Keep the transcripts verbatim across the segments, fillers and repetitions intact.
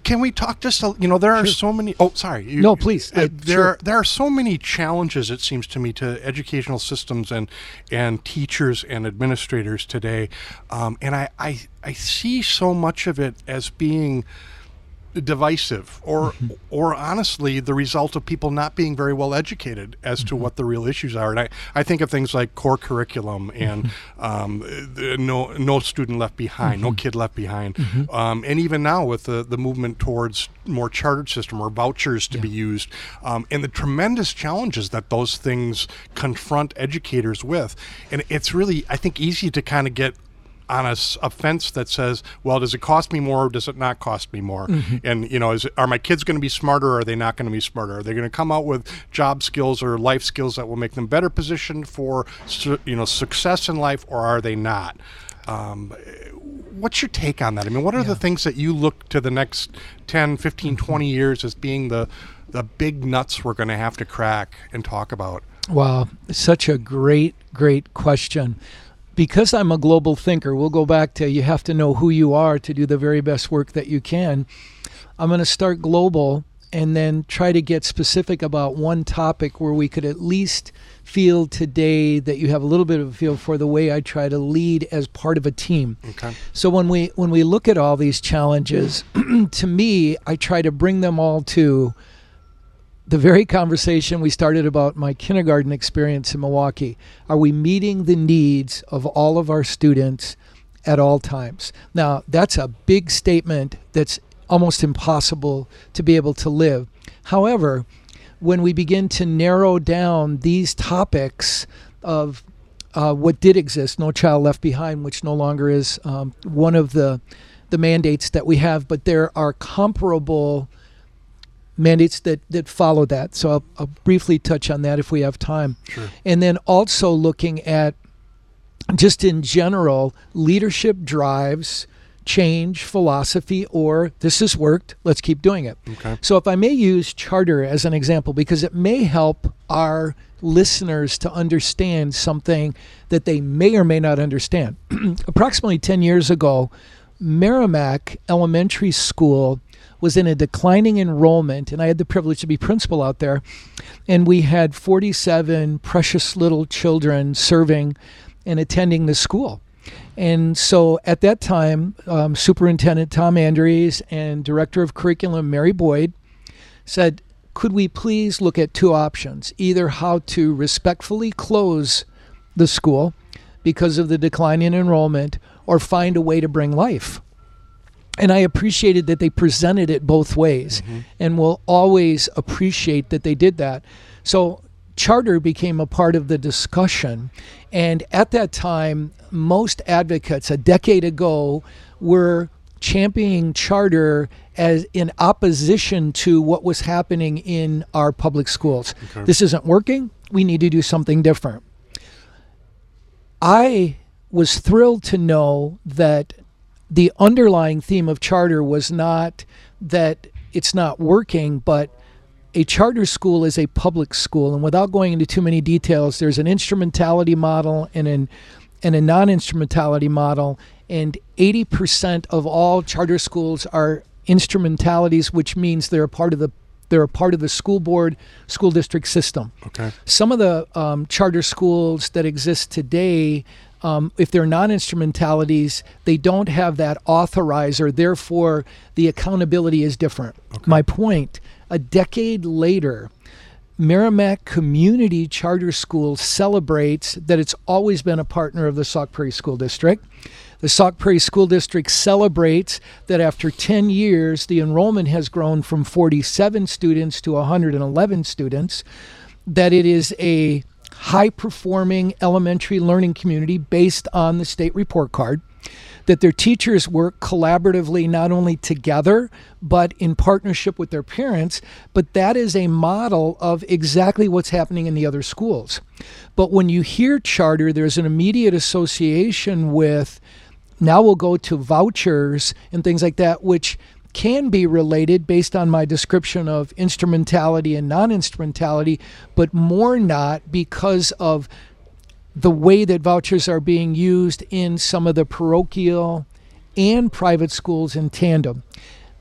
can we talk just a, you know, there are Sure. so many, oh, sorry. You, No, please. Uh, I- there, sure. there are so many challenges, it seems to me, to educational systems and, and teachers and administrators today. Um, and I, I, I see so much of it as being divisive or Mm-hmm. or honestly the result of people not being very well educated as to Mm-hmm. what the real issues are. And I, I think of things like core curriculum and Mm-hmm. um, the- no no student left behind, no kid left behind. Mm-hmm. Um, and even now with the, the movement towards more chartered system or vouchers to Yeah. be used, um, and the tremendous challenges that those things confront educators with. And it's really, I think, easy to kind of get on a, s- a fence that says, well, does it cost me more or does it not cost me more? Mm-hmm. And, you know, is, are my kids going to be smarter or are they not going to be smarter? Are they going to come out with job skills or life skills that will make them better positioned for, su- you know, success in life, or are they not? Um, what's your take on that? I mean, what are the Yeah. things that you look to the next ten, fifteen, Mm-hmm. twenty years as being the, the big nuts we're going to have to crack and talk about? Wow, such a great, great question. Because I'm a global thinker, we'll go back to you have to know who you are to do the very best work that you can. I'm going to start global and then try to get specific about one topic where we could at least feel today that you have a little bit of a feel for the way I try to lead as part of a team. Okay. So when we when we look at all these challenges, to me, I try to bring them all to the very conversation we started about my kindergarten experience in Milwaukee. Are we meeting the needs of all of our students at all times? Now, that's a big statement that's almost impossible to be able to live. However, when we begin to narrow down these topics of uh, what did exist, No Child Left Behind, which no longer is um, one of the the mandates that we have, but there are comparable mandates that, that follow that. So I'll, I'll briefly touch on that if we have time. Sure. And then also looking at just in general, leadership drives change philosophy, or this has worked, let's keep doing it. Okay. So if I may use charter as an example, because it may help our listeners to understand something that they may or may not understand. Approximately ten years ago, Merrimack Elementary School was in a declining enrollment, and I had the privilege to be principal out there, and we had forty-seven precious little children serving and attending the school. And so at that time, um, Superintendent Tom Andrews and Director of Curriculum Mary Boyd said, could we please look at two options, either how to respectfully close the school because of the decline in enrollment, or find a way to bring life. And I appreciated that they presented it both ways, Mm-hmm. and will always appreciate that they did that. So charter became a part of the discussion. And at that time, most advocates a decade ago were championing charter as in opposition to what was happening in our public schools. Okay. This isn't working. We need to do something different. I was thrilled to know that the underlying theme of charter was not that it's not working, but a charter school is a public school. And without going into too many details, there's an instrumentality model and an and a non-instrumentality model. And eighty percent of all charter schools are instrumentalities, which means they're a part of the they're a part of the school board, school district system. Okay. Some of the um, charter schools that exist today, um, if they're non-instrumentalities, they don't have that authorizer. Therefore, the accountability is different. Okay. My point, a decade later, Merrimack Community Charter School celebrates that it's always been a partner of the Sauk Prairie School District. The Sauk Prairie School District celebrates that after ten years, the enrollment has grown from forty-seven students to one hundred eleven students, that it is a high-performing elementary learning community based on the state report card, that their teachers work collaboratively not only together, but in partnership with their parents. But that is a model of exactly what's happening in the other schools. But when you hear charter, there's an immediate association with, now we'll go to vouchers and things like that, which can be related based on my description of instrumentality and non-instrumentality, but more not because of the way that vouchers are being used in some of the parochial and private schools in tandem.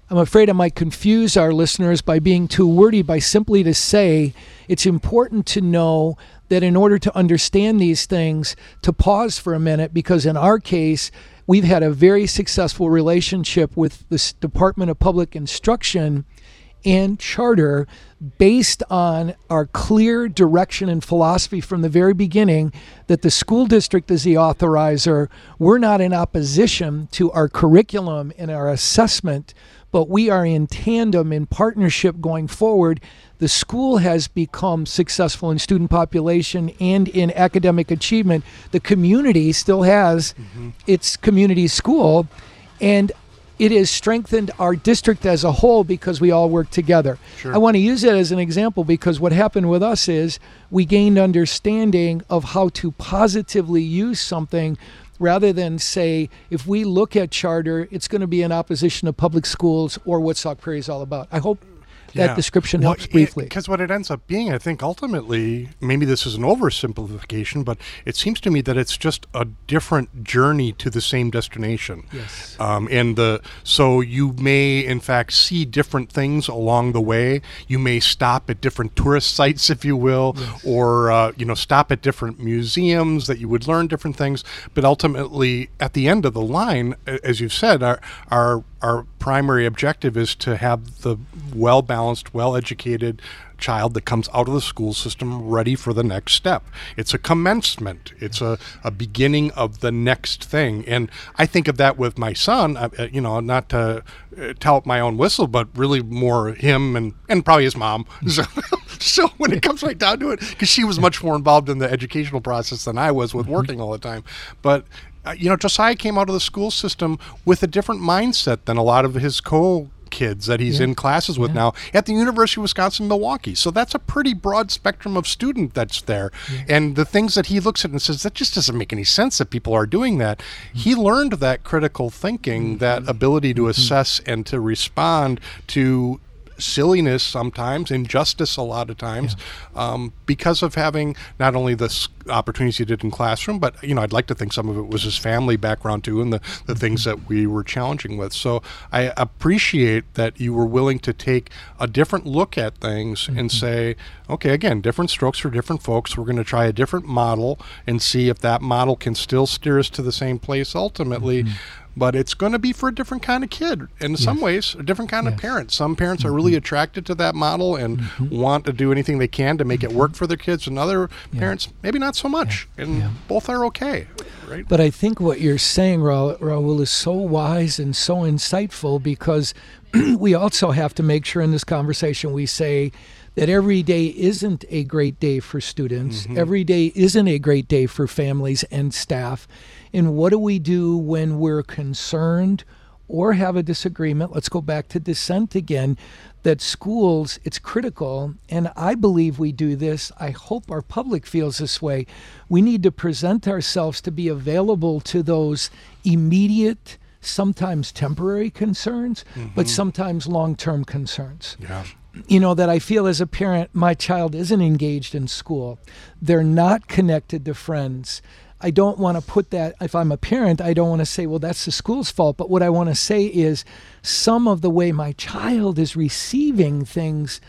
I'm afraid I might confuse our listeners by being too wordy by simply to say it's important to know that in order to understand these things, to pause for a minute, because in our case, we've had a very successful relationship with the Department of Public Instruction and charter based on our clear direction and philosophy from the very beginning that the school district is the authorizer. We're not in opposition to our curriculum and our assessment, but we are in tandem, in partnership going forward. The school has become successful in student population and in academic achievement. The community still has mm-hmm. its community school, and it has strengthened our district as a whole because we all work together. Sure. I want to use it as an example because what happened with us is we gained understanding of how to positively use something rather than say, if we look at charter, it's going to be in opposition to public schools or what Sauk Prairie is all about. I hope that yeah. description well, helps briefly. Because what it ends up being, I think, ultimately, maybe this is an oversimplification, but it seems to me that it's just a different journey to the same destination. Yes. Um, and the so you may, in fact, see different things along the way. You may stop at different tourist sites, if you will, yes. or uh, you know, stop at different museums that you would learn different things. But ultimately, at the end of the line, as you've said, our our our primary objective is to have the well-balanced, well-educated child that comes out of the school system ready for the next step. It's a commencement. It's a, a beginning of the next thing. And I think of that with my son, uh, you know, not to uh, tout my own whistle, but really more him and, and probably his mom. So, so when it comes right down to it, because she was much more involved in the educational process than I was with mm-hmm. working all the time. But Uh, you know, Josiah came out of the school system with a different mindset than a lot of his co-kids that he's yeah. in classes with yeah. now at the University of Wisconsin-Milwaukee. So that's a pretty broad spectrum of student that's there. Yeah. And the things that he looks at and says, that just doesn't make any sense that people are doing that. Mm-hmm. He learned that critical thinking, mm-hmm. that ability to mm-hmm. assess and to respond to silliness sometimes, injustice a lot of times, yeah. um, because of having not only the s- opportunities he did in classroom, but, you know, I'd like to think some of it was his family background too, and the, the mm-hmm. things that we were challenging with. So I appreciate that you were willing to take a different look at things mm-hmm. and say, okay, again, different strokes for different folks. We're going to try a different model and see if that model can still steer us to the same place ultimately. Mm-hmm. But it's going to be for a different kind of kid. In yes. some ways, a different kind yes. of parent. Some parents mm-hmm. are really attracted to that model and mm-hmm. want to do anything they can to make mm-hmm. it work for their kids. And other yeah. parents, maybe not so much. Yeah. And yeah. both are okay, right? But I think what you're saying, Ra- Raul, is so wise and so insightful because we also have to make sure in this conversation we say that every day isn't a great day for students. Mm-hmm. Every day isn't a great day for families and staff. And what do we do when we're concerned or have a disagreement? Let's go back to dissent again, that schools, it's critical, and I believe we do this. I hope our public feels this way. We need to present ourselves to be available to those immediate, sometimes temporary concerns, mm-hmm. but sometimes long-term concerns. Yeah. You know, that I feel as a parent, my child isn't engaged in school. They're not connected to friends. I don't want to put that, if I'm a parent, I don't want to say, well, that's the school's fault. But what I want to say is some of the way my child is receiving things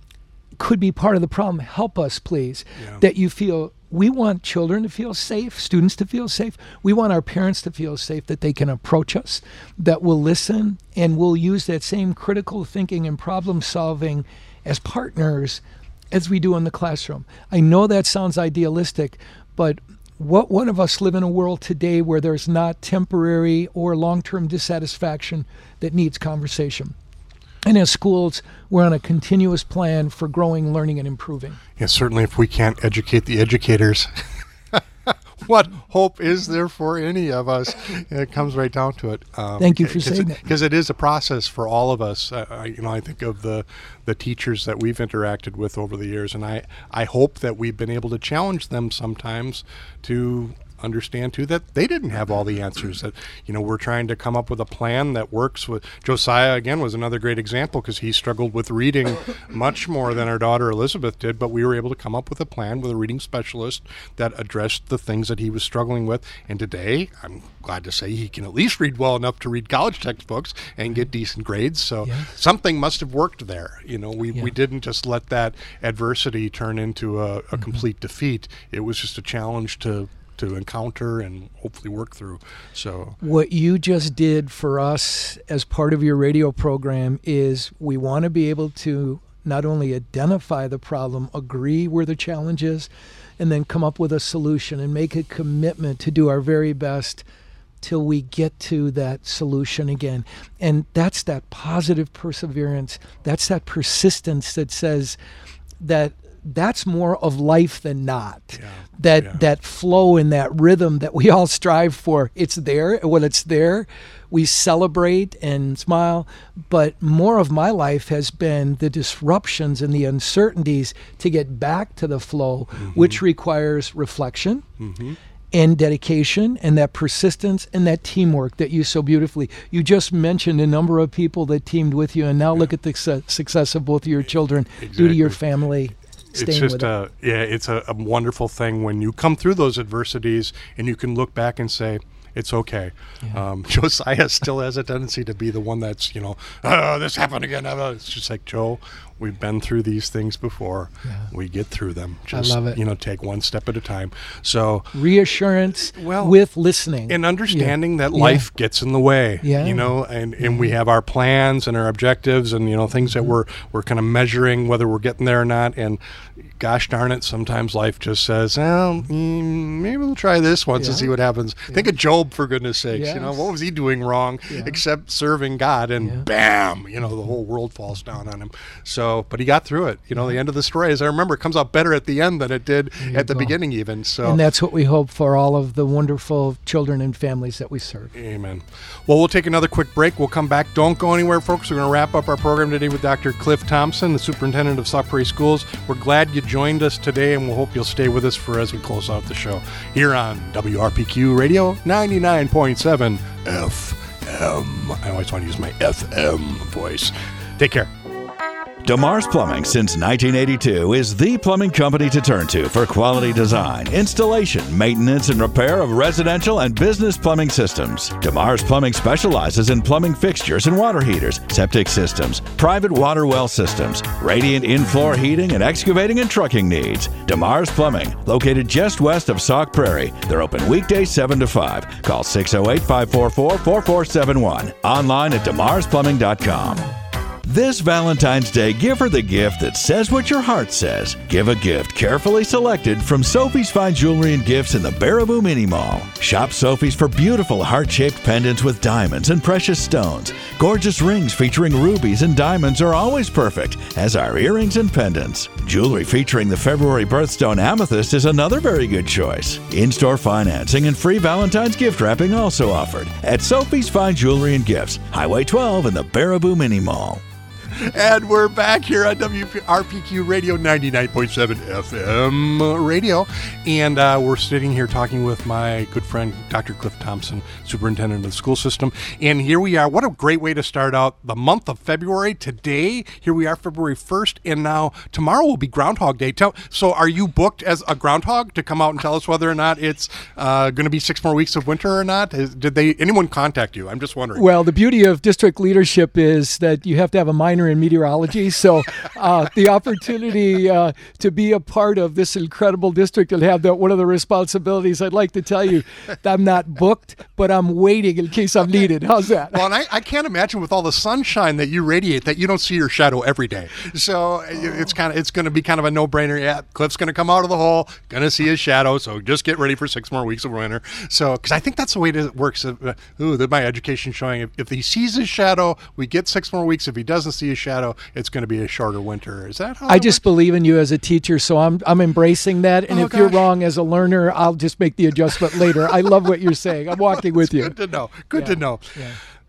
could be part of the problem. Help us, please, yeah. that you feel. We want children to feel safe, students to feel safe. We want our parents to feel safe, that they can approach us, that we'll listen, and we'll use that same critical thinking and problem solving as partners as we do in the classroom. I know that sounds idealistic, but what one of us live in a world today where there's not temporary or long-term dissatisfaction that needs conversation. And as schools, we're on a continuous plan for growing, learning, and improving. Yes, certainly if we can't educate the educators, what hope is there for any of us? It comes right down to it. Um, Thank you for saying that. Because it is a process for all of us. Uh, I, you know, I think of the the teachers that we've interacted with over the years, and I, I hope that we've been able to challenge them sometimes to understand too that they didn't have all the answers. That, you know, we're trying to come up with a plan that works. With Josiah, again, was another great example because he struggled with reading much more than our daughter Elizabeth did, but we were able to come up with a plan with a reading specialist that addressed the things that he was struggling with. And today, I'm glad to say he can at least read well enough to read college textbooks and get decent grades. So yes. something must have worked there. You know, we, Yeah. we didn't just let that adversity turn into a, a Mm-hmm. complete defeat. It was just a challenge to to encounter and hopefully work through. So what you just did for us as part of your radio program is we want to be able to not only identify the problem, agree where the challenge is, and then come up with a solution and make a commitment to do our very best till we get to that solution again. And that's that positive perseverance. That's that persistence that says that that's more of life than not. Yeah. That Yeah. that flow and that rhythm that we all strive for, it's there. When it's there, we celebrate and smile. But more of my life has been the disruptions and the uncertainties to get back to the flow, Mm-hmm. which requires reflection mm-hmm. and dedication and that persistence and that teamwork that you so beautifully. You just mentioned a number of people that teamed with you, and now look at the su- success of both of your children due to your Exactly. family It's staying just with it. a yeah, it's a, a wonderful thing when you come through those adversities and you can look back and say, it's okay. Yeah. Um, Josiah still has a tendency to be the one that's, you know, oh, this happened again. Oh, it's just like, Joe, we've been through these things before. Yeah. We get through them. I Just, love it. you know, take one step at a time. So, Reassurance Well, with listening. and understanding that Yeah. life gets in the way, Yeah. you know, and, and we have our plans and our objectives and, you know, things that we're, we're kind of measuring whether we're getting there or not. And gosh darn it, sometimes life just says, well, mm, maybe we'll try this once and Yeah. see what happens. Think of Job, for goodness sakes. You know, Yes. what was he doing wrong Yeah. except serving God? And Yeah. bam, you know, the whole world falls down on him. So, but he got through it. You know, the end of the story, as I remember, it comes out better at the end than it did There you at the go. beginning even. So. And that's what we hope for all of the wonderful children and families that we serve. Amen. Well, we'll take another quick break. We'll come back. Don't go anywhere, folks. We're going to wrap up our program today with Doctor Cliff Thompson, the superintendent of Sauk Prairie Schools. We're glad you joined us today, and we'll hope you'll stay with us for as we close out the show here on W R P Q Radio ninety-nine point seven F M. I always want to use my F M voice. Take care. DeMars Plumbing since nineteen eighty-two is the plumbing company to turn to for quality design, installation, maintenance, and repair of residential and business plumbing systems. DeMars Plumbing specializes in plumbing fixtures and water heaters, septic systems, private water well systems, radiant in-floor heating, and excavating and trucking needs. DeMars Plumbing, located just west of Sauk Prairie. They're open weekdays seven to five. Call six oh eight, five four four, four four seven one. Online at demars plumbing dot com. This Valentine's Day, give her the gift that says what your heart says. Give a gift carefully selected from Sophie's Fine Jewelry and Gifts in the Baraboo Mini Mall. Shop Sophie's for beautiful heart-shaped pendants with diamonds and precious stones. Gorgeous rings featuring rubies and diamonds are always perfect, as are earrings and pendants. Jewelry featuring the February birthstone amethyst is another very good choice. In-store financing and free Valentine's gift wrapping also offered at Sophie's Fine Jewelry and Gifts, Highway twelve in the Baraboo Mini Mall. And we're back here on W R P Q Radio ninety-nine point seven F M radio. And uh, we're sitting here talking with my good friend, Doctor Cliff Thompson, superintendent of the school system. And here we are. What a great way to start out the month of February. Today, here we are, February first. And now tomorrow will be Groundhog Day. Tell, so are you booked as a groundhog to come out and tell us whether or not it's uh, going to be six more weeks of winter or not? Is, did they anyone contact you? I'm just wondering. Well, the beauty of district leadership is that you have to have a minor in meteorology. So uh, the opportunity uh, to be a part of this incredible district and have that one of the responsibilities, I'd like to tell you that I'm not booked, but I'm waiting in case I'm needed. How's that? Well, and I, I can't imagine with all the sunshine that you radiate that you don't see your shadow every day. So it's kind of it's going to be kind of a no-brainer. Yeah, Cliff's going to come out of the hole, going to see his shadow. So just get ready for six more weeks of winter. So because I think that's the way it works. Uh, ooh, that my education showing if, if he sees his shadow, we get six more weeks. If he doesn't see his shadow, it's going to be a shorter winter. Is that how I that just works? believe in you as a teacher, so I'm I'm embracing that. And Oh, if you're gosh. wrong as a learner, I'll just make the adjustment later. I love what you're saying. I'm walking with you. Good to know. Good Yeah, to know. yeah.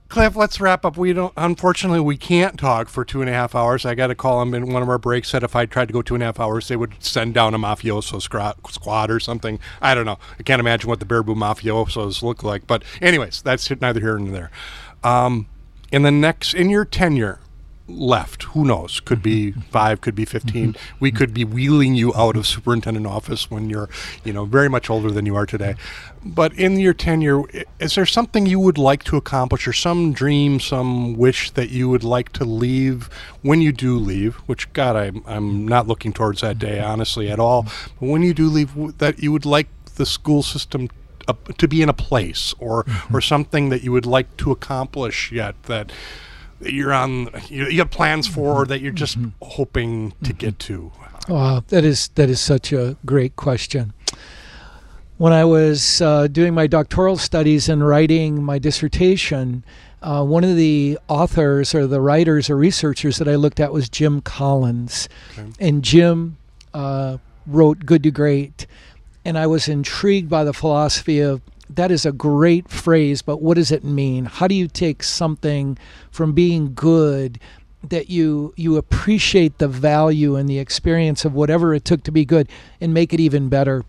Cliff, let's wrap up. We don't, unfortunately, we can't talk for two and a half hours. I got to call them in one of our breaks. Said if I tried to go two and a half hours, they would send down a mafioso squad or something. I don't know. I can't imagine what the Baraboo mafiosos look like. But anyways, that's neither here nor there. Um, in the next, in your tenure left, who knows? Could be five, could be fifteen. We could be wheeling you out of superintendent office when you're, you know, very much older than you are today. But in your tenure, is there something you would like to accomplish, or some dream, some wish that you would like to leave when you do leave? Which, God, I'm I'm not looking towards that day, honestly, at all. But when you do leave, that you would like the school system uh, to be in a place, or mm-hmm. or something that you would like to accomplish yet that you're on, you, you have plans for, or that you're just mm-hmm. hoping to get to? Wow, that is that is such a great question. When I was uh, doing my doctoral studies and writing my dissertation, uh, one of the authors or the writers or researchers that I looked at was Jim Collins. Okay. And Jim uh, wrote Good to Great. And I was intrigued by the philosophy of, that is a great phrase, but what does it mean? How do you take something from being good that you you appreciate the value and the experience of whatever it took to be good and make it even better?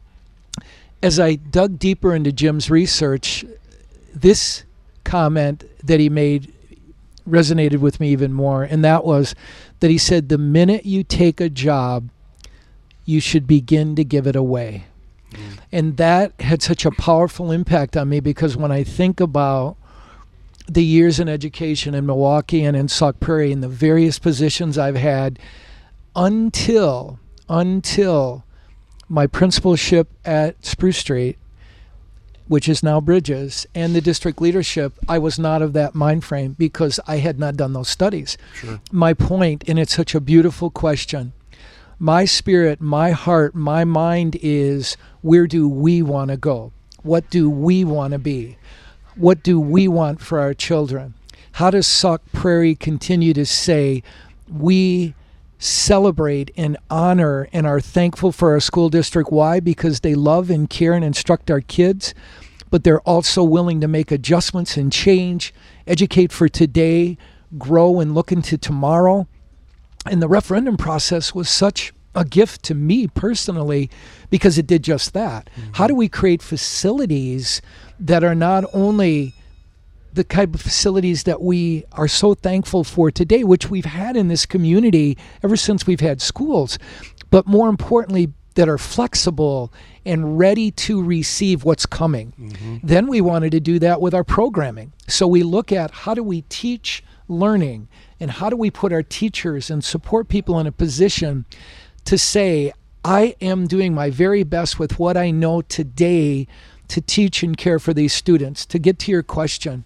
As I dug deeper into Jim's research, this comment that he made resonated with me even more, and that was that he said, the minute you take a job, you should begin to give it away. Mm. And that had such a powerful impact on me, because when I think about the years in education in Milwaukee and in Sauk Prairie and the various positions I've had until, until my principalship at Spruce Street, which is now Bridges, and the district leadership, I was not of that mind frame because I had not done those studies. Sure. My point, and it's such a beautiful question, my spirit, my heart, my mind is, where do we want to go? What do we want to be? What do we want for our children? How does Sauk Prairie continue to say, we celebrate and honor and are thankful for our school district? Why? Because they love and care and instruct our kids, but they're also willing to make adjustments and change, educate for today, grow and look into tomorrow. And the referendum process was such a gift to me personally, because it did just that. Mm-hmm. How do we create facilities that are not only the type of facilities that we are so thankful for today, which we've had in this community ever since we've had schools, but more importantly, that are flexible and ready to receive what's coming? Mm-hmm. Then we wanted to do that with our programming. So we look at, how do we teach learning, and how do we put our teachers and support people in a position to say, I am doing my very best with what I know today to teach and care for these students. To get to your question,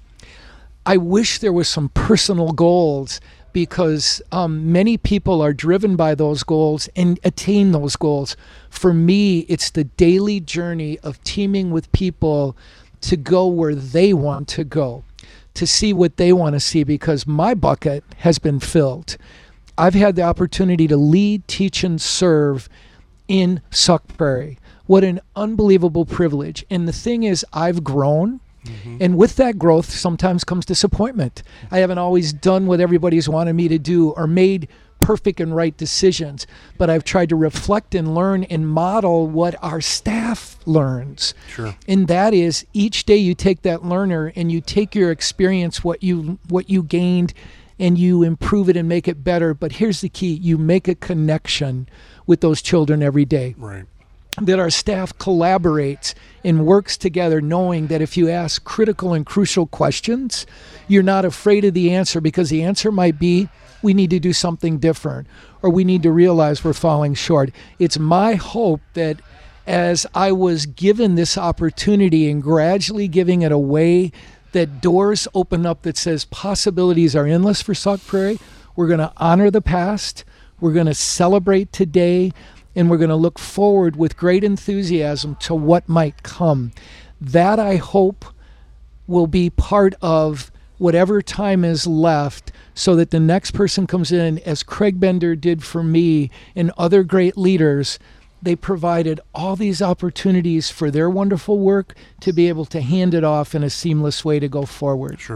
I wish there was some personal goals, because um, many people are driven by those goals and attain those goals. For me, it's the daily journey of teaming with people to go where they want to go, to see what they want to see, because my bucket has been filled. I've had the opportunity to lead, teach, and serve in Sauk Prairie. What an unbelievable privilege. And the thing is, I've grown. Mm-hmm. And with that growth sometimes comes disappointment. I haven't always done what everybody's wanted me to do or made perfect and right decisions, but I've tried to reflect and learn and model what our staff learns. Sure. And that is, each day you take that learner and you take your experience, what you what you gained, and you improve it and make it better. But here's the key: you make a connection with those children every day. Right. That our staff collaborates and works together, knowing that if you ask critical and crucial questions, you're not afraid of the answer, because the answer might be, we need to do something different, or we need to realize we're falling short. It's my hope that as I was given this opportunity and gradually giving it away, that doors open up that says possibilities are endless for Sauk Prairie. We're going to honor the past. We're going to celebrate today. And we're going to look forward with great enthusiasm to what might come. That, I hope, will be part of whatever time is left, so that the next person comes in, as Craig Bender did for me and other great leaders. They provided all these opportunities for their wonderful work to be able to hand it off in a seamless way to go forward. Sure.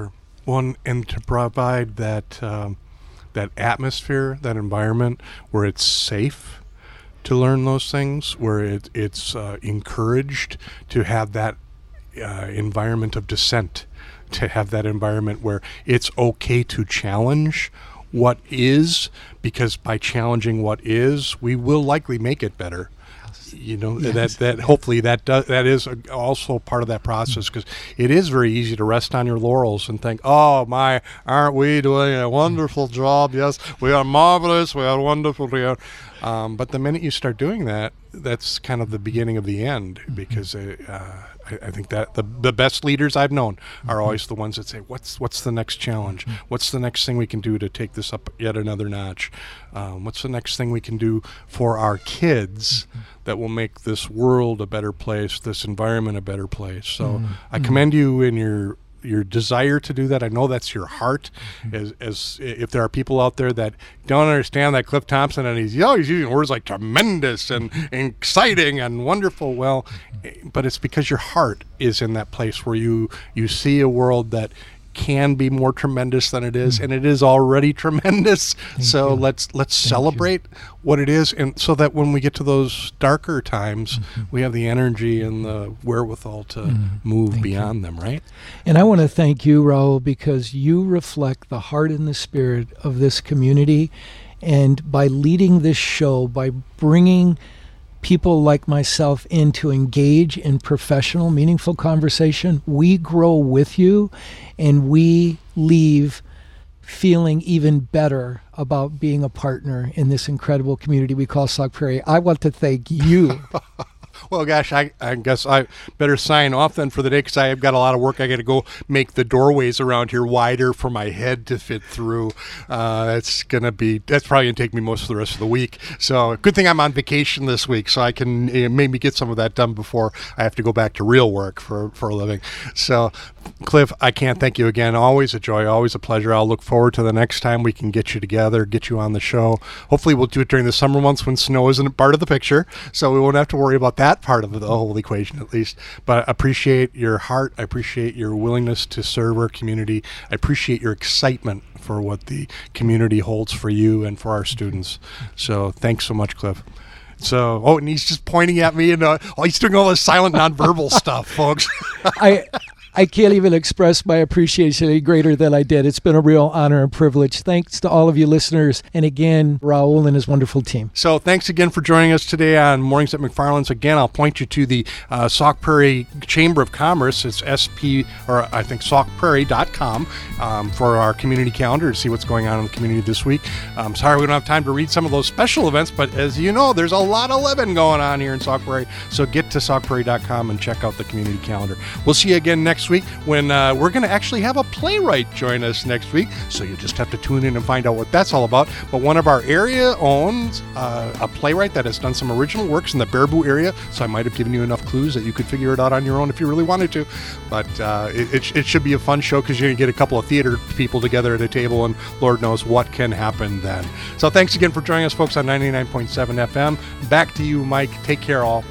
Well, and to provide that um, that atmosphere, that environment where it's safe to learn those things, where it, it's uh, encouraged to have that uh, environment of dissent, to have that environment where it's okay to challenge what is, because by challenging what is, we will likely make it better. You know, yes. that that hopefully that does, that is also part of that process, because it is very easy to rest on your laurels and think, oh my, aren't we doing a wonderful job? Yes, we are marvelous. We are wonderful. We are. Um, but the minute you start doing that, that's kind of the beginning of the end, because uh, uh, I, I think that the the best leaders I've known are always the ones that say, what's what's the next challenge? What's the next thing we can do to take this up yet another notch? Um, what's the next thing we can do for our kids that will make this world a better place, this environment a better place? So mm-hmm. I commend you in your your desire to do that. I know that's your heart. Mm-hmm. As as if there are people out there that don't understand that Cliff Thompson, and he's, you know, he's using words like tremendous and, and exciting and wonderful. Well, but it's because your heart is in that place where you you see a world that can be more tremendous than it is, mm-hmm. and it is already tremendous. Thank so you. let's let's Thank celebrate you. what it is, and so that when we get to those darker times, mm-hmm. we have the energy and the wherewithal to mm-hmm. move Thank beyond you. them, right? And I want to thank you, Raul, because you reflect the heart and the spirit of this community, and by leading this show, by bringing people like myself in to engage in professional, meaningful conversation, we grow with you, and we leave feeling even better about being a partner in this incredible community we call Sauk Prairie. I want to thank you. Well, gosh, I, I guess I better sign off then for the day, because I've got a lot of work. I got to go make the doorways around here wider for my head to fit through. Uh, that's going to be, that's probably going to take me most of the rest of the week. So good thing I'm on vacation this week, so I can uh, maybe get some of that done before I have to go back to real work for, for a living. So, Cliff, I can't thank you again. Always a joy, always a pleasure. I'll look forward to the next time we can get you together, get you on the show. Hopefully we'll do it during the summer months when snow isn't part of the picture, so we won't have to worry about that part of the whole equation, at least. But I appreciate your heart. I appreciate your willingness to serve our community. I appreciate your excitement for what the community holds for you and for our students. So thanks so much, Cliff. So, oh, and he's just pointing at me, and uh, oh, he's doing all this silent nonverbal stuff, folks. I I can't even express my appreciation any greater than I did. It's been a real honor and privilege. Thanks to all of you listeners. And again, Raul and his wonderful team. So thanks again for joining us today on Mornings at McFarland's. Again, I'll point you to the uh, Sauk Prairie Chamber of Commerce. It's S P, or I think sauk prairie dot com um, for our community calendar to see what's going on in the community this week. I'm sorry we don't have time to read some of those special events, but as you know, there's a lot of living going on here in Sauk Prairie. So get to sauk prairie dot com and check out the community calendar. We'll see you again next week when uh, we're going to actually have a playwright join us next week. So you just have to tune in and find out what that's all about. But one of our area owns uh, a playwright that has done some original works in the Baraboo area. So I might have given you enough clues that you could figure it out on your own if you really wanted to. But uh, it, it, it should be a fun show, because you're going to get a couple of theater people together at a table, and Lord knows what can happen then. So thanks again for joining us, folks, on ninety-nine point seven F M. Back to you, Mike. Take care, all.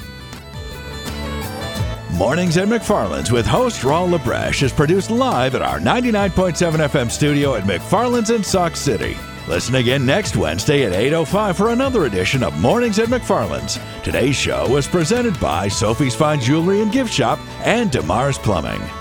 Mornings at McFarland's with host Raul Labreche is produced live at our ninety-nine point seven F M studio at McFarland's in Sauk City. Listen again next Wednesday at eight oh five for another edition of Mornings at McFarland's. Today's show was presented by Sophie's Fine Jewelry and Gift Shop and DeMars Plumbing.